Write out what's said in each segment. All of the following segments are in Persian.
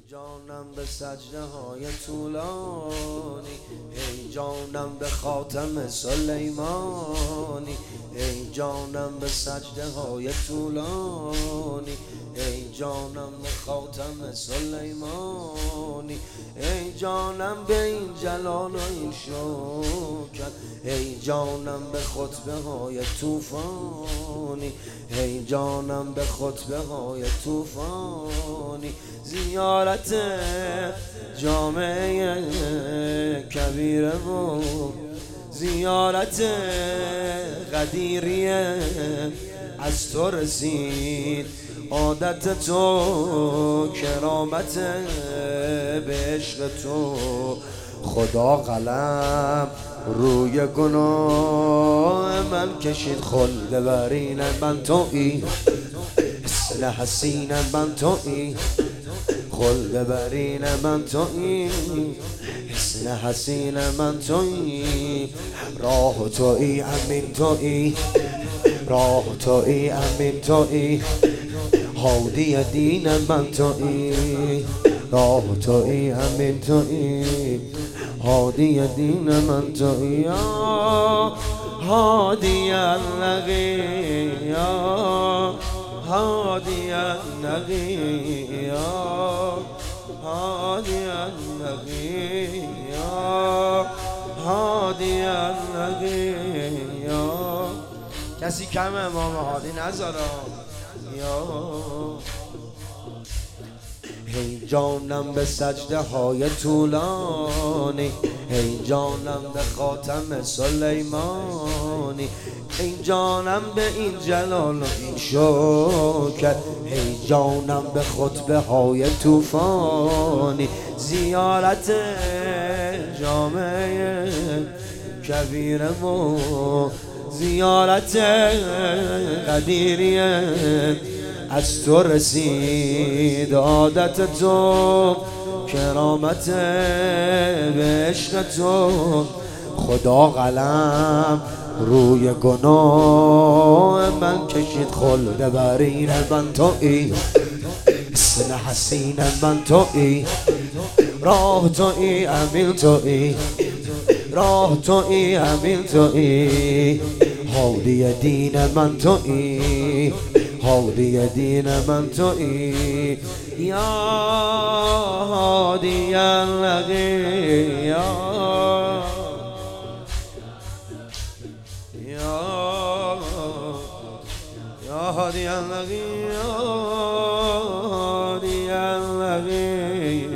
جانم به سجده های طولانی، ای جانم به خاتم سلیمانی، ای جانم به سجده های طولانی، ای جانم به خاتم سلیمانی، ای جانم به این جلال و این شوکت، ای جانم به خطبه های طوفانی، ای جانم به خطبه های طوفانی، زیارت جامعه کبیره و زیارت قدیریه از تو رسید، عادت تو کرامت به عشق تو، خدا قلم روی گناه من کشید، خلد برین من تویی، حسن حسین من تویی، خلد برین من تویی، حسن حسین من تویی، راه تویی امین تویی، راه تویی امین تویی، هادی دین من تویی، راه تویی امین تویی، هادی دین من تویی، هادی النقی، هادی النقی، هادی النقی، هادی النقی. کسی کم امام هادی نذاره. ای جانم به سجده های طولانی، ای جانم به خاتم سلیمانی، ای جانم به این جلال و این شوکت، ای جانم به خطبه های طوفانی، زیارت جامعه کبیره و زیارت قدیریه از تو رسید، عادت تو کرامت به عشق تو، خدا قلم روی گناه من کشید، خلد برین من تویی، حسن حسین من تویی، راه تویی امین تویی، راه تویی امین تویی، هادی دین من تویی، هادی دین من تویی، یا هادی النقی، یا هادی النقی، هادی النقی.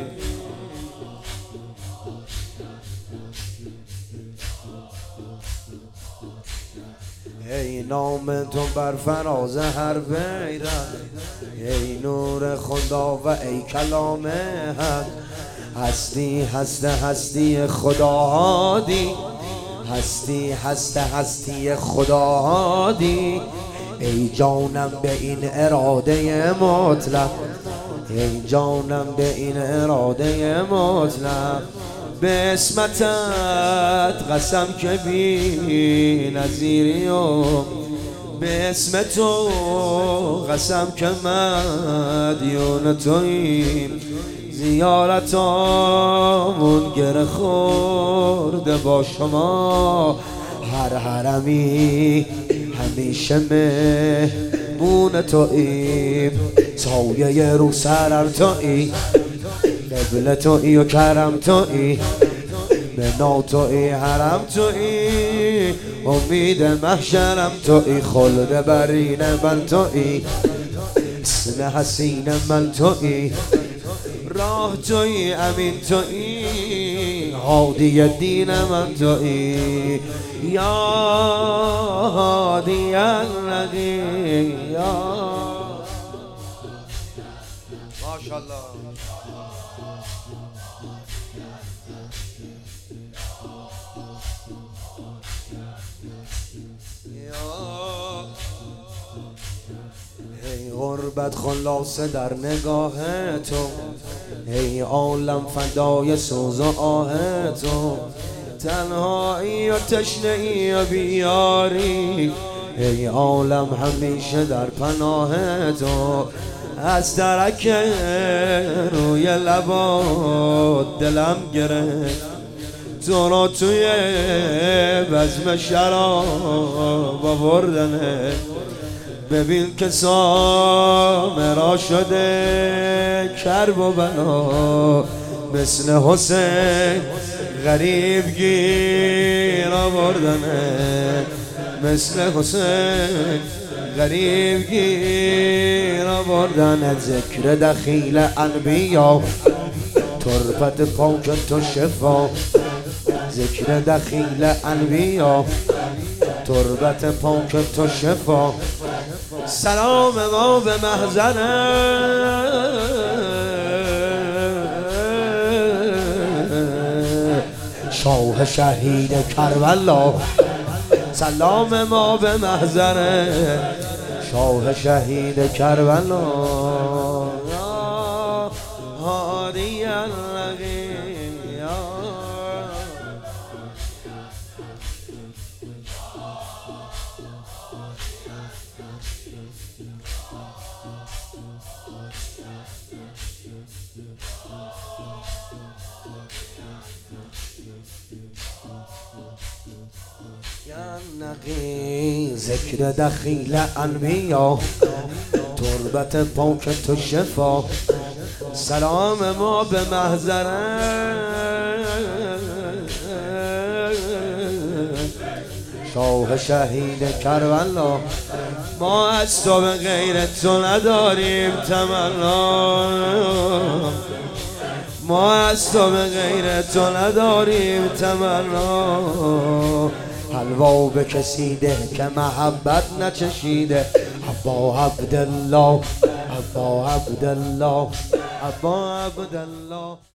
ای نام تو بر فراز هر بیرق، ای نور خدا و ای کلام حق، هستی هست هستی خدا هادی، هستی هست هستی خدا هادی، ای جانم به این اراده مطلق، ای جانم به این اراده مطلق، به اسمتت قسم که بی نظیری و به اسم تو قسم که مدیون توییم، زیارتامون گره خورده با شما، هر حرمی همیشه مهمون توییم، سایه رو سرر تویی، قبل تویی و کرم تویی، بنا تویی حرم تویی، امید محشرم تویی، خلد برین من تویی، حسن حسین من تویی، راه تویی امین تویی، هادی دین من تویی، یا هادی النقی، ماشاءالله. ای غربت خلاصه در نگاه تو، ای عالم فدای سوز و آه تو، تنهایی و تشنه‌ای و بیاری، ای عالم همیشه در پناه تو، از درک روی لبات دلم گرفت، تو را توی بزم شراب آوردنه. ببین که سامرا شده کرب و بلا، مثل حسین غریب گیر آوردنه، مثل حسین غریب گیر آوردن. ذکر دخیل انبیا تربت پاک تو شفا، ذکر دخیل انبیا تربت پاک تو شفا. سلام ما به محضر شاه شهید کربلا، سلام ما به محضر شاه شهید کربلا. هادی الرقیب یا نقی، ذکر دخیل انبیا تربت پاک تو شفا. سلام ما به محضر شاه شهید کربلا. ما از تو به غیر تو نداریم تمنا، ما از تو به غیر تو نداریم تمنا. حلوا به کسی ده که محبت نچشیده، ابا عبدالله، ابا عبدالله، ابا عبدالله.